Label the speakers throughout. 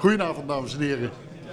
Speaker 1: Goedenavond, dames en heren.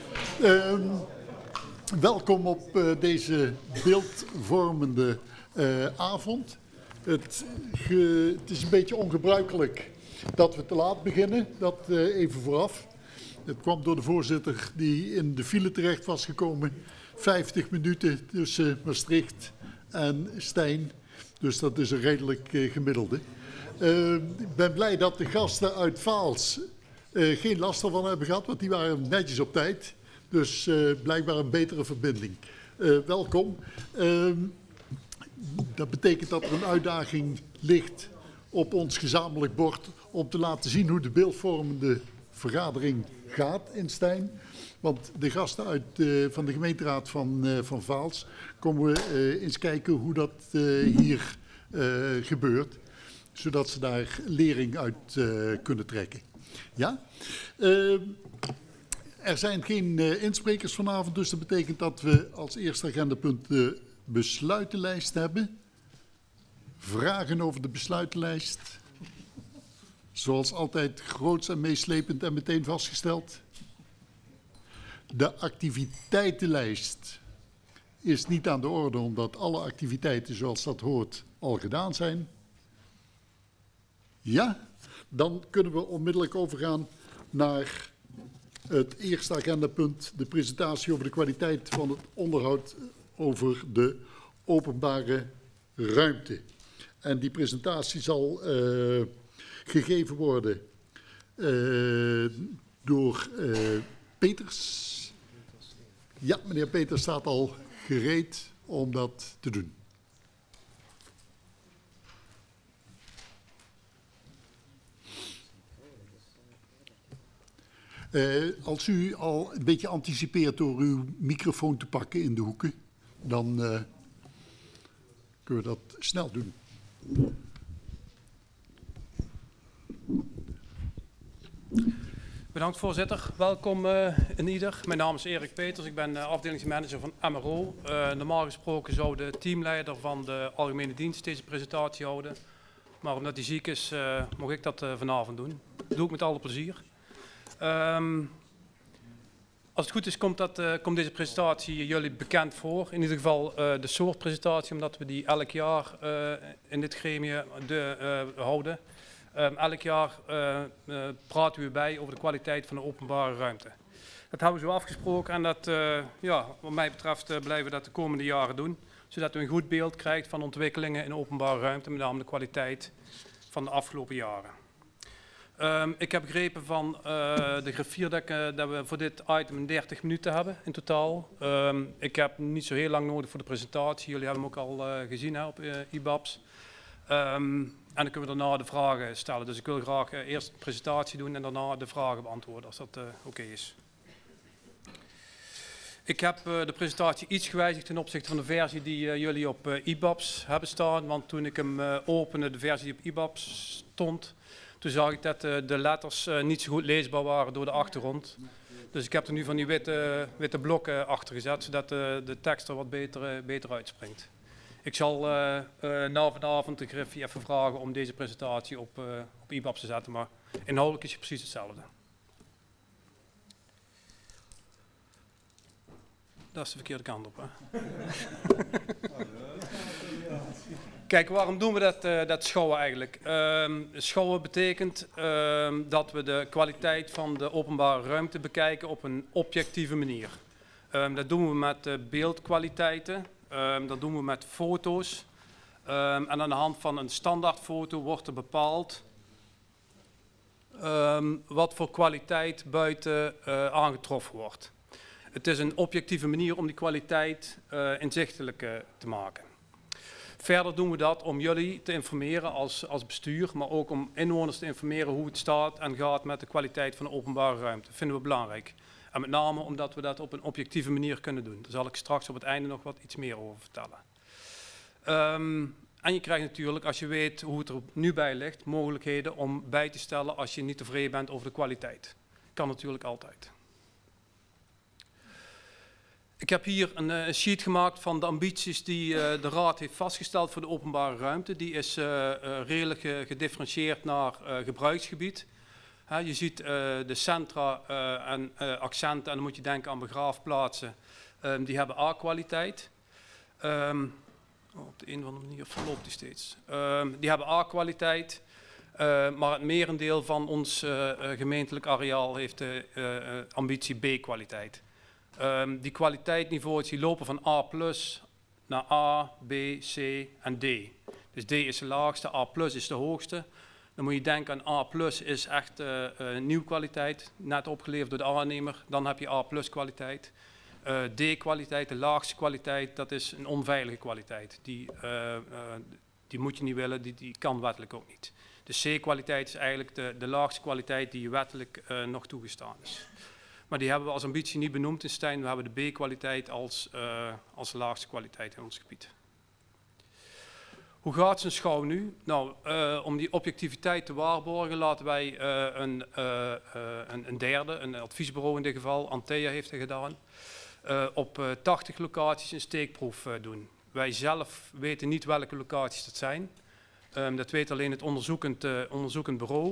Speaker 1: Welkom op deze beeldvormende avond. Het is een beetje ongebruikelijk dat we te laat beginnen, dat even vooraf. Het kwam door de voorzitter die in de file terecht was gekomen. 50 minuten tussen Maastricht en Stein, dus dat is een redelijk gemiddelde. Ik ben blij dat de gasten uit Vaals geen last ervan hebben gehad, want die waren netjes op tijd. Dus blijkbaar een betere verbinding. Welkom. Dat betekent dat er een uitdaging ligt op ons gezamenlijk bord om te laten zien hoe de beeldvormende vergadering gaat in Stein. Want de gasten van de gemeenteraad van Vaals komen we eens kijken hoe dat hier gebeurt. Zodat ze daar lering uit kunnen trekken. Ja? Er zijn geen insprekers vanavond, dus dat betekent dat we als eerste agendapunt de besluitenlijst hebben. Vragen over de besluitenlijst. Zoals altijd groots en meeslepend en meteen vastgesteld. De activiteitenlijst is niet aan de orde, omdat alle activiteiten zoals dat hoort al gedaan zijn. Ja, dan kunnen we onmiddellijk overgaan naar het eerste agendapunt, de presentatie over de kwaliteit van het onderhoud over de openbare ruimte. En die presentatie zal gegeven worden door Peters. Ja, meneer Peters staat al gereed om dat te doen. Als u al een beetje anticipeert door uw microfoon te pakken in de hoeken, dan kunnen we dat snel doen.
Speaker 2: Bedankt voorzitter. Welkom in ieder. Mijn naam is Erik Peters. Ik ben afdelingsmanager van MRO. Normaal gesproken zou de teamleider van de algemene dienst deze presentatie houden. Maar omdat hij ziek is, mag ik dat vanavond doen. Dat doe ik met alle plezier. Als het goed is, komt deze presentatie jullie bekend voor. In ieder geval de soort presentatie, omdat we die elk jaar in dit gremium houden. Elk jaar praten we bij over de kwaliteit van de openbare ruimte. Dat hebben we zo afgesproken en dat, wat mij betreft blijven we dat de komende jaren doen. Zodat u een goed beeld krijgt van ontwikkelingen in de openbare ruimte, met name de kwaliteit van de afgelopen jaren. Ik heb begrepen van de griffier dat we voor dit item 30 minuten hebben in totaal. Ik heb niet zo heel lang nodig voor de presentatie. Jullie hebben hem ook al gezien op IBABS. En dan kunnen we daarna de vragen stellen. Dus ik wil graag eerst de presentatie doen en daarna de vragen beantwoorden, als dat oké is. Ik heb de presentatie iets gewijzigd ten opzichte van de versie die jullie op IBABS hebben staan. Want toen ik hem opende, de versie die op IBABS stond, toen zag ik dat de letters niet zo goed leesbaar waren door de achtergrond. Dus ik heb er nu van die witte blokken achter gezet, zodat de tekst er wat beter uitspringt. Ik zal na vanavond de Griffie even vragen om deze presentatie op IBABS te zetten, maar inhoudelijk is het precies hetzelfde. Dat is de verkeerde kant op, hè? Kijk, waarom doen we dat schouwen eigenlijk? Schouwen betekent dat we de kwaliteit van de openbare ruimte bekijken op een objectieve manier. Dat doen we met beeldkwaliteiten, dat doen we met foto's. En aan de hand van een standaardfoto wordt er bepaald wat voor kwaliteit buiten aangetroffen wordt. Het is een objectieve manier om die kwaliteit inzichtelijk te maken. Verder doen we dat om jullie te informeren als bestuur, maar ook om inwoners te informeren hoe het staat en gaat met de kwaliteit van de openbare ruimte. Dat vinden we belangrijk. En met name omdat we dat op een objectieve manier kunnen doen. Daar zal ik straks op het einde nog iets meer over vertellen. En je krijgt natuurlijk, als je weet hoe het er nu bij ligt, mogelijkheden om bij te stellen als je niet tevreden bent over de kwaliteit. Kan natuurlijk altijd. Ik heb hier een sheet gemaakt van de ambities die de Raad heeft vastgesteld voor de openbare ruimte. Die is redelijk gedifferentieerd naar gebruiksgebied. Je ziet de centra en accenten, en dan moet je denken aan begraafplaatsen, die hebben A-kwaliteit. Op de een of andere manier verloopt die steeds. Die hebben A-kwaliteit, maar het merendeel van ons gemeentelijk areaal heeft de ambitie B-kwaliteit. Die kwaliteitsniveaus die lopen van A+ naar A, B, C en D. Dus D is de laagste, A+ is de hoogste. Dan moet je denken aan A+ is echt nieuw kwaliteit, net opgeleverd door de aannemer. Dan heb je A+ kwaliteit. D-kwaliteit, de laagste kwaliteit, dat is een onveilige kwaliteit. Die moet je niet willen, die kan wettelijk ook niet. De C-kwaliteit is eigenlijk de laagste kwaliteit die wettelijk nog toegestaan is. Maar die hebben we als ambitie niet benoemd in Stijn. We hebben de B-kwaliteit als laagste kwaliteit in ons gebied. Hoe gaat zijn schouw nu? Nou, om die objectiviteit te waarborgen laten wij een derde, een adviesbureau in dit geval, Antea heeft het gedaan, op 80 locaties een steekproef doen. Wij zelf weten niet welke locaties dat zijn. Dat weet alleen het onderzoekend bureau.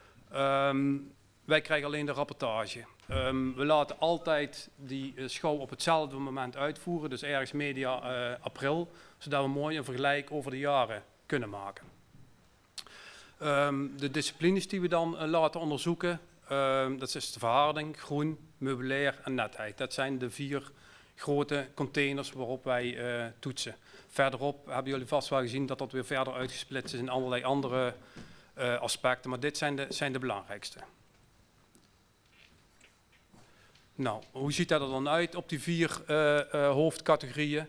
Speaker 2: Wij krijgen alleen de rapportage. We laten altijd die schouw op hetzelfde moment uitvoeren, dus ergens media april, zodat we mooi een vergelijk over de jaren kunnen maken. De disciplines die we dan laten onderzoeken, dat is de verharding, groen, meubilair en netheid. Dat zijn de 4 grote containers waarop wij toetsen. Verderop hebben jullie vast wel gezien dat dat weer verder uitgesplitst is in allerlei andere aspecten, maar dit zijn de belangrijkste. Nou, hoe ziet dat er dan uit op die 4 hoofdcategorieën?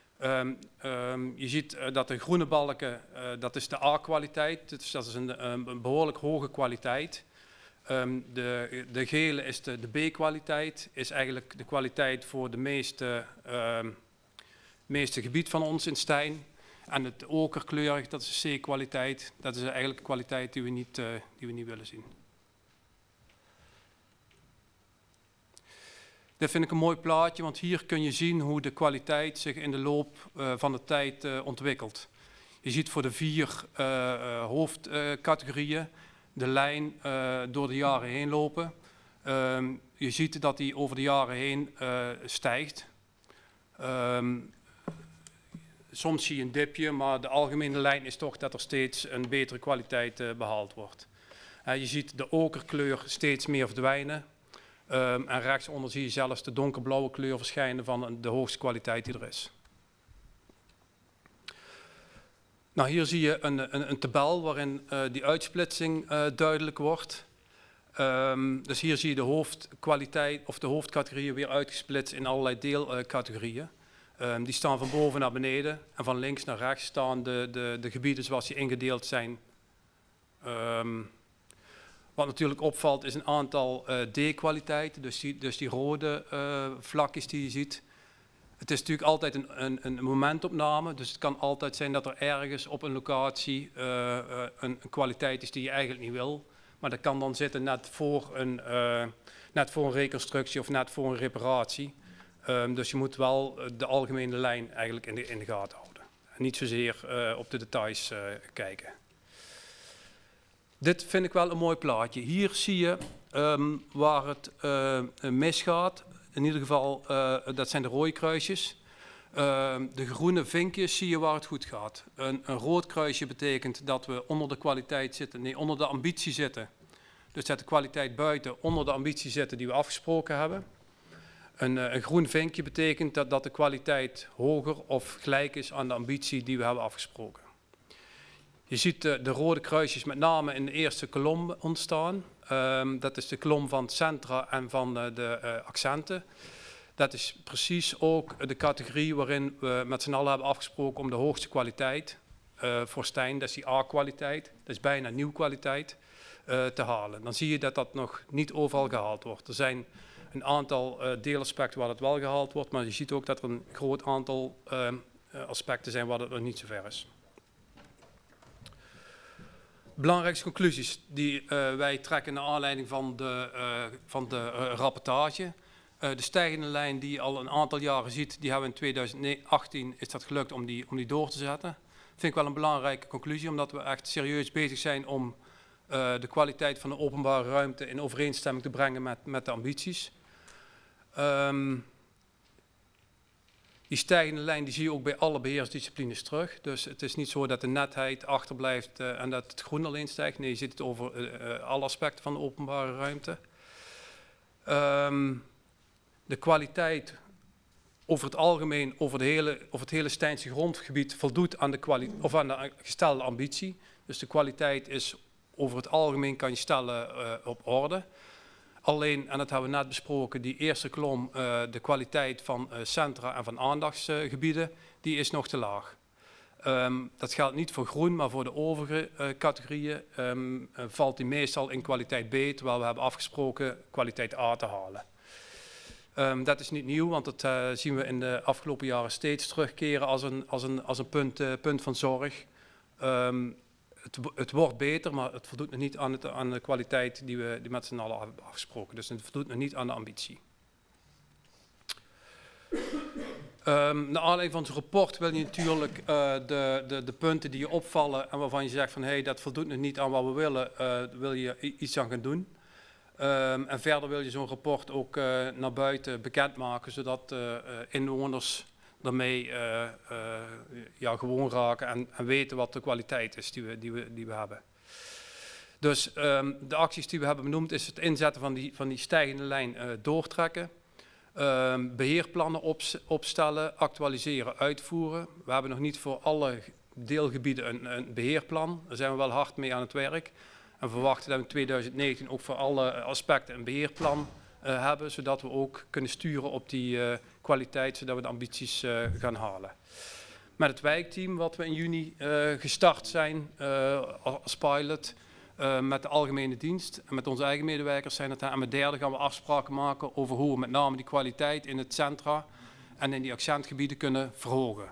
Speaker 2: Je ziet dat de groene balken, dat is de A-kwaliteit, dus dat is een behoorlijk hoge kwaliteit. De gele is de B-kwaliteit, is eigenlijk de kwaliteit voor de meeste gebied van ons in Stijn. En het okerkleurig, dat is de C-kwaliteit, dat is eigenlijk de kwaliteit die we niet willen zien. Dit vind ik een mooi plaatje, want hier kun je zien hoe de kwaliteit zich in de loop van de tijd ontwikkelt. Je ziet voor de 4 hoofdcategorieën de lijn door de jaren heen lopen. Je ziet dat die over de jaren heen stijgt. Soms zie je een dipje, maar de algemene lijn is toch dat er steeds een betere kwaliteit behaald wordt. Je ziet de okerkleur steeds meer verdwijnen. En rechtsonder zie je zelfs de donkerblauwe kleur verschijnen van de hoogste kwaliteit die er is. Nou, hier zie je een tabel waarin die uitsplitsing duidelijk wordt. Dus hier zie je de hoofdkwaliteit of de hoofdcategorieën weer uitgesplitst in allerlei deelcategorieën. Die staan van boven naar beneden en van links naar rechts staan de gebieden zoals die ingedeeld zijn. Wat natuurlijk opvalt is een aantal D-kwaliteiten, dus die rode vlakjes die je ziet. Het is natuurlijk altijd een momentopname, dus het kan altijd zijn dat er ergens op een locatie een kwaliteit is die je eigenlijk niet wil. Maar dat kan dan zitten net voor een reconstructie of net voor een reparatie. Dus je moet wel de algemene lijn eigenlijk in de gaten houden. En niet zozeer op de details kijken. Dit vind ik wel een mooi plaatje. Hier zie je waar het misgaat. In ieder geval, dat zijn de rode kruisjes. De groene vinkjes zie je waar het goed gaat. Een rood kruisje betekent dat we onder de kwaliteit zitten, nee, onder de ambitie zitten. Dus dat de kwaliteit buiten onder de ambitie zitten die we afgesproken hebben. Een groen vinkje betekent dat de kwaliteit hoger of gelijk is aan de ambitie die we hebben afgesproken. Je ziet de rode kruisjes met name in de eerste kolom ontstaan. Dat is de kolom van het centra en van de accenten. Dat is precies ook de categorie waarin we met z'n allen hebben afgesproken om de hoogste kwaliteit voor Stijn, dat is die A-kwaliteit, dat is bijna nieuw kwaliteit, te halen. Dan zie je dat dat nog niet overal gehaald wordt. Er zijn een aantal deelaspecten waar het wel gehaald wordt, maar je ziet ook dat er een groot aantal aspecten zijn waar het nog niet zo ver is. Belangrijkste conclusies die wij trekken naar aanleiding van de rapportage. De stijgende lijn die je al een aantal jaren ziet, die hebben we in 2018 is dat gelukt om die door te zetten. Vind ik wel een belangrijke conclusie, omdat we echt serieus bezig zijn om de kwaliteit van de openbare ruimte in overeenstemming te brengen met de ambities. Die stijgende lijn die zie je ook bij alle beheersdisciplines terug. Dus het is niet zo dat de netheid achterblijft en dat het groen alleen stijgt. Nee, je ziet het over alle aspecten van de openbare ruimte. De kwaliteit over het algemeen, over het hele Stijnse grondgebied voldoet aan de gestelde ambitie. Dus de kwaliteit is over het algemeen, kan je stellen, op orde. Alleen, en dat hebben we net besproken, die eerste kolom, de kwaliteit van centra en van aandachtsgebieden, die is nog te laag. Dat geldt niet voor groen, maar voor de overige categorieën valt die meestal in kwaliteit B, terwijl we hebben afgesproken kwaliteit A te halen. Dat is niet nieuw, want dat zien we in de afgelopen jaren steeds terugkeren als een punt van zorg. Het wordt beter, maar het voldoet nog niet aan de kwaliteit die met z'n allen hebben afgesproken. Dus het voldoet nog niet aan de ambitie. Naar aanleiding van het rapport wil je natuurlijk de punten die je opvallen en waarvan je zegt van hey, dat voldoet nog niet aan wat we willen, wil je iets aan gaan doen. En verder wil je zo'n rapport ook naar buiten bekendmaken, zodat inwoners daarmee gewoon raken en weten wat de kwaliteit is die we hebben. Dus de acties die we hebben benoemd is het inzetten van die stijgende lijn doortrekken. Beheerplannen opstellen, actualiseren, uitvoeren. We hebben nog niet voor alle deelgebieden een beheerplan. Daar zijn we wel hard mee aan het werk. En verwachten dat we in 2019 ook voor alle aspecten een beheerplan hebben, zodat we ook kunnen sturen op die kwaliteit, zodat we de ambities gaan halen. Met het wijkteam wat we in juni gestart zijn als pilot, met de algemene dienst en met onze eigen medewerkers zijn het daar. En met derde gaan we afspraken maken over hoe we met name die kwaliteit in het centra en in die accentgebieden kunnen verhogen.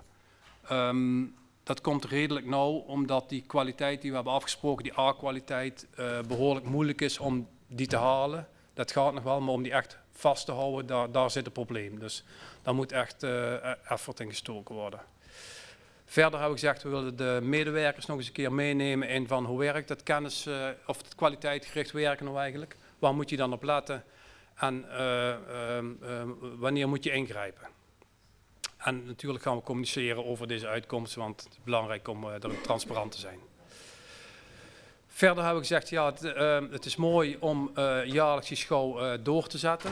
Speaker 2: Dat komt redelijk nauw, omdat die kwaliteit die we hebben afgesproken, die A-kwaliteit, behoorlijk moeilijk is om die te halen. Dat gaat nog wel, maar om die echt vast te houden, daar zit het probleem. Dus daar moet echt effort in gestoken worden. Verder hebben we gezegd, we willen de medewerkers nog eens een keer meenemen in van hoe werkt het kennis, of het kwaliteitgericht werken nou eigenlijk. Waar moet je dan op letten en wanneer moet je ingrijpen. En natuurlijk gaan we communiceren over deze uitkomsten, want het is belangrijk om er transparant te zijn. Verder hebben we gezegd, ja, het is mooi om jaarlijks die schouw door te zetten.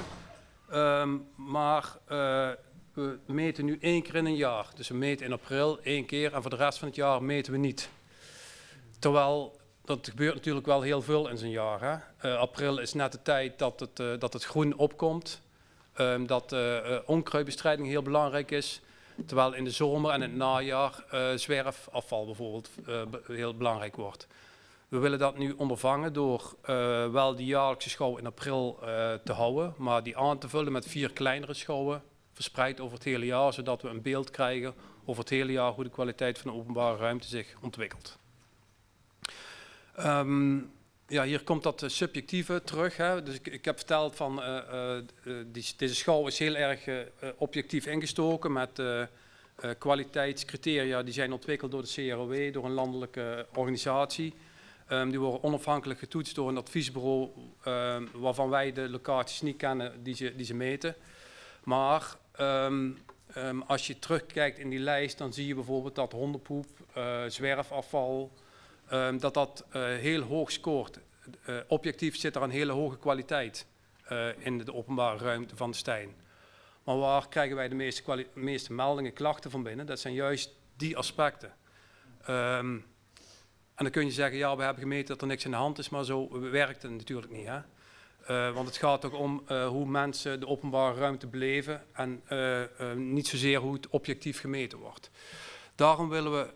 Speaker 2: Maar we meten nu 1 keer in een jaar. Dus we meten in april 1 keer en voor de rest van het jaar meten we niet. Terwijl, dat gebeurt natuurlijk wel heel veel in zo'n jaar. Hè? April is net de tijd dat het groen opkomt. Dat onkruidbestrijding heel belangrijk is. Terwijl in de zomer en in het najaar zwerfafval bijvoorbeeld heel belangrijk wordt. We willen dat nu ondervangen door wel die jaarlijkse schouw in april te houden, maar die aan te vullen met 4 kleinere schouwen, verspreid over het hele jaar, zodat we een beeld krijgen over het hele jaar hoe de kwaliteit van de openbare ruimte zich ontwikkelt. Ja, hier komt dat subjectieve terug. Hè. Dus ik heb verteld van deze schouw is heel erg objectief ingestoken met kwaliteitscriteria die zijn ontwikkeld door de CROW, door een landelijke organisatie. Die worden onafhankelijk getoetst door een adviesbureau waarvan wij de locaties niet kennen die ze meten. Maar als je terugkijkt in die lijst, dan zie je bijvoorbeeld dat hondenpoep, zwerfafval, dat heel hoog scoort. Objectief zit er een hele hoge kwaliteit in de openbare ruimte van de Stijn. Maar waar krijgen wij de meeste meldingen, klachten van binnen? Dat zijn juist die aspecten. En dan kun je zeggen, ja, we hebben gemeten dat er niks in de hand is, maar zo werkt het natuurlijk niet. Hè? Want het gaat ook om hoe mensen de openbare ruimte beleven en niet zozeer hoe het objectief gemeten wordt. Daarom willen we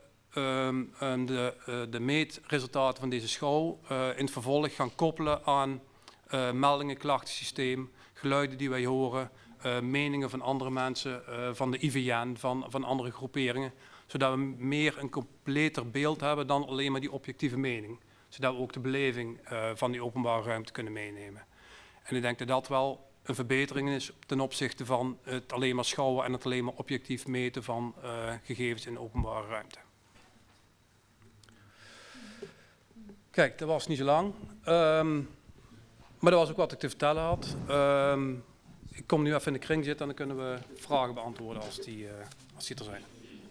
Speaker 2: de meetresultaten van deze schouw in het vervolg gaan koppelen aan meldingen, klachtensysteem, geluiden die wij horen, meningen van andere mensen, van de IVN, van andere groeperingen, zodat we meer een completer beeld hebben dan alleen maar die objectieve mening. Zodat we ook de beleving van die openbare ruimte kunnen meenemen. En ik denk dat dat wel een verbetering is ten opzichte van het alleen maar schouwen en het alleen maar objectief meten van gegevens in de openbare ruimte. Kijk, dat was niet zo lang. Maar dat was ook wat ik te vertellen had. Ik kom nu even in de kring zitten en dan kunnen we vragen beantwoorden als die er zijn.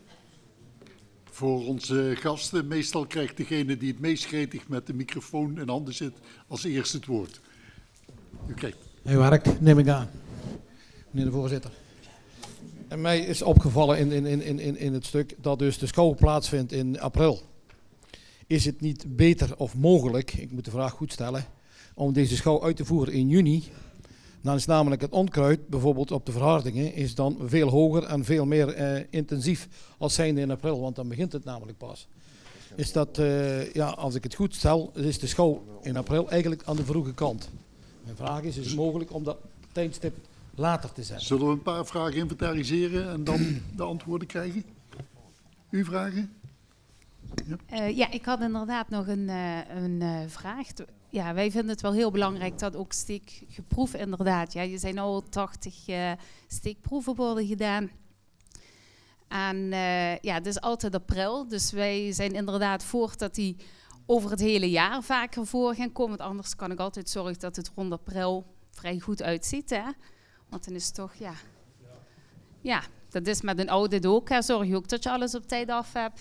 Speaker 1: Voor onze gasten, meestal krijgt degene die het meest gretig met de microfoon in handen zit, als eerste het woord. U krijgt.
Speaker 3: Heel werk, neem ik aan. Meneer de voorzitter. En mij is opgevallen in het stuk dat dus de schouw plaatsvindt in april. Is het niet beter of mogelijk, ik moet de vraag goed stellen, om deze schouw uit te voeren in juni? Dan is namelijk het onkruid, bijvoorbeeld op de verhardingen, is dan veel hoger en veel meer intensief als zijnde in april, want dan begint het namelijk pas. Is dat, als ik het goed stel, is de schouw in april eigenlijk aan de vroege kant. Mijn vraag is het mogelijk om dat tijdstip later te zetten?
Speaker 1: Zullen we een paar vragen inventariseren en dan de antwoorden krijgen? U vragen?
Speaker 4: Ja, ik had inderdaad nog een vraag. Ja, wij vinden het wel heel belangrijk dat ook steekproeven inderdaad. Ja, er zijn al 80 steekproeven worden gedaan. En het is altijd april, dus wij zijn inderdaad voor dat die over het hele jaar vaker voor gaan komen. Want anders kan ik altijd zorgen dat het rond april vrij goed uitziet. Hè? Want dan is het toch, ja, dat is met een audit ook. Hè. Zorg je ook dat je alles op tijd af hebt.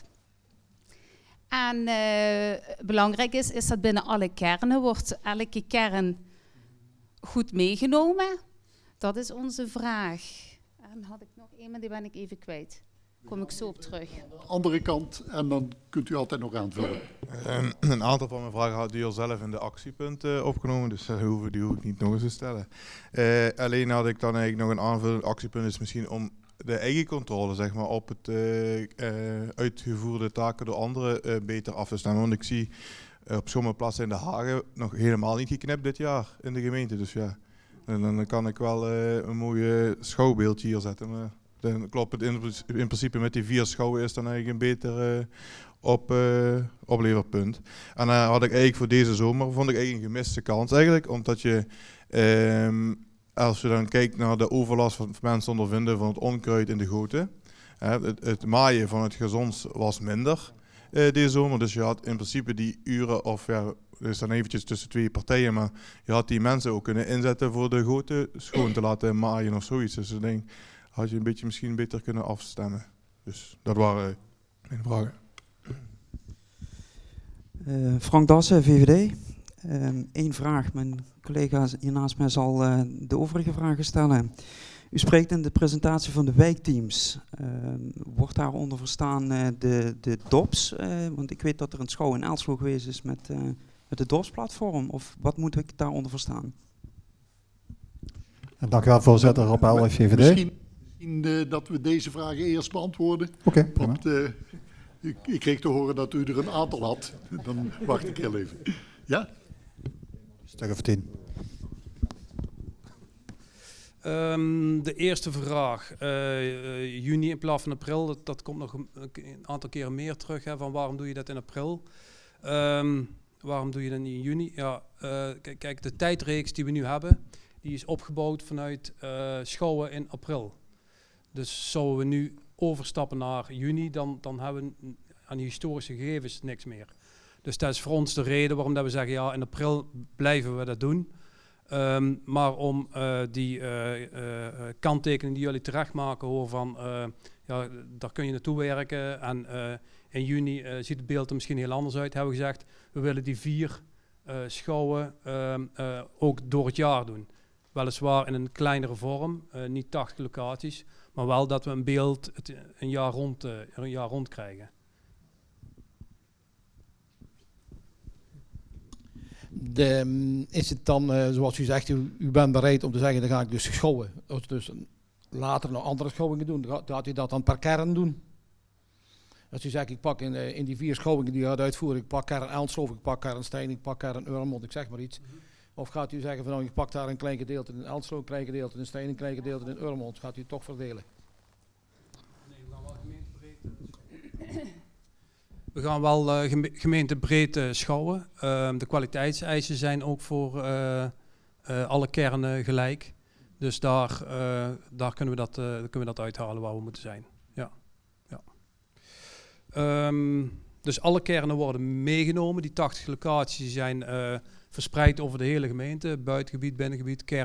Speaker 4: En belangrijk is dat binnen alle kernen wordt elke kern goed meegenomen. Dat is onze vraag. En had ik nog een, maar die ben ik even kwijt. Kom ik zo op terug.
Speaker 1: Andere kant en dan kunt u altijd nog aanvullen.
Speaker 5: Een aantal van mijn vragen had u al zelf in de actiepunten opgenomen, dus die hoef ik niet nog eens te stellen. Alleen had ik dan eigenlijk nog een aanvullend actiepunt, is misschien om de eigen controle zeg maar, op het uitgevoerde taken door anderen beter af te stemmen. Want ik zie op sommige plaatsen in de Hagen nog helemaal niet geknipt dit jaar in de gemeente. Dus ja, en dan kan ik wel een mooi schouwbeeldje hier zetten. Maar dan klopt het in principe met die 4 schouwen is dan eigenlijk een beter opleverpunt. En dan had ik eigenlijk voor deze zomer, vond ik eigenlijk een gemiste kans eigenlijk, omdat je als je dan kijkt naar de overlast van mensen ondervinden van het onkruid in de goten. Het maaien van het gazons was minder deze zomer. Dus je had in principe die uren, of ja, dat is dan eventjes tussen 2 partijen, maar je had die mensen ook kunnen inzetten voor de goten schoon te laten maaien of zoiets. Dus ik denk, had je een beetje misschien beter kunnen afstemmen. Dus dat waren mijn vragen.
Speaker 6: Frank Dassen, VVD. Eén vraag. Mijn collega hier naast mij zal de overige vragen stellen. U spreekt in de presentatie van de wijkteams. Wordt daaronder verstaan de DOPS? Want ik weet dat er een schouw in Elslo geweest is met de DOPS-platform. Of wat moet ik daaronder verstaan?
Speaker 7: Dank u wel, voorzitter Rob Elweg, VVD.
Speaker 1: Misschien dat we deze vragen eerst beantwoorden.
Speaker 7: Oké, prima.
Speaker 1: Ik kreeg te horen dat u er een aantal had. Dan wacht ik heel even. Ja?
Speaker 7: Stuk of 10.
Speaker 2: De eerste vraag, juni in plaats van april, dat komt nog een aantal keren meer terug. Hè, van waarom doe je dat in april? Waarom doe je dat niet in juni? Ja, kijk, de tijdreeks die we nu hebben, die is opgebouwd vanuit schouwen in april. Dus zouden we nu overstappen naar juni, dan hebben we aan die historische gegevens niks meer. Dus dat is voor ons de reden waarom dat we zeggen, ja, in april blijven we dat doen. Maar om die kanttekening die jullie terecht maken, hoor van, ja, daar kun je naartoe werken. En in juni ziet het beeld er misschien heel anders uit, hebben we gezegd. We willen die 4 schouwen ook door het jaar doen. Weliswaar in een kleinere vorm, niet 80 locaties, maar wel dat we een beeld een jaar rond krijgen.
Speaker 3: Is het dan, zoals u zegt, u bent bereid om te zeggen, dan ga ik dus schouwen. Dus later nog andere schouwingen doen. Gaat u dat dan per kern doen? Als u zegt, ik pak in die 4 schouwingen die u gaat uitvoeren, ik pak kern Elslo, ik pak kern Stijn, ik pak kern Urmond, ik zeg maar iets. Of gaat u zeggen van nou, ik pak daar een klein gedeelte in Elslo, een klein gedeelte in Stijn, een klein gedeelte in Urmond. Gaat u toch verdelen?
Speaker 2: Nee, we gaan wel gemeentebreed. We gaan wel gemeentebreed schouwen. De kwaliteitseisen zijn ook voor alle kernen gelijk. Dus daar kunnen we dat uithalen waar we moeten zijn. Ja. Ja. Dus alle kernen worden meegenomen. Die 80 locaties zijn verspreid over de hele gemeente. Buitengebied, binnengebied,